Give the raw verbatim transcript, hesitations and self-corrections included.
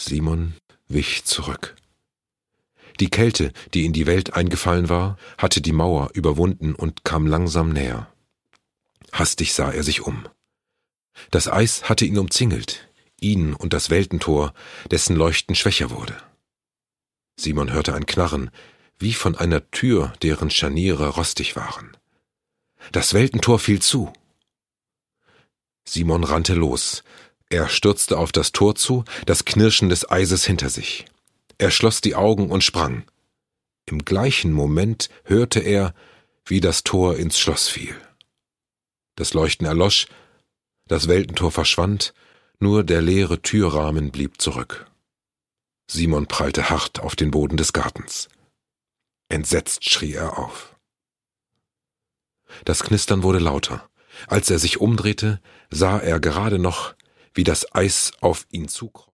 Simon wich zurück. Die Kälte, die in die Welt eingefallen war, hatte die Mauer überwunden und kam langsam näher. Hastig sah er sich um. Das Eis hatte ihn umzingelt, ihn und das Weltentor, dessen Leuchten schwächer wurde. Simon hörte ein Knarren, wie von einer Tür, deren Scharniere rostig waren. Das Weltentor fiel zu. Simon rannte los. Er stürzte auf das Tor zu, das Knirschen des Eises hinter sich. Er schloss die Augen und sprang. Im gleichen Moment hörte er, wie das Tor ins Schloss fiel. Das Leuchten erlosch, das Weltentor verschwand, nur der leere Türrahmen blieb zurück. Simon prallte hart auf den Boden des Gartens. Entsetzt schrie er auf. Das Knistern wurde lauter. Als er sich umdrehte, sah er gerade noch, wie das Eis auf ihn zukroch.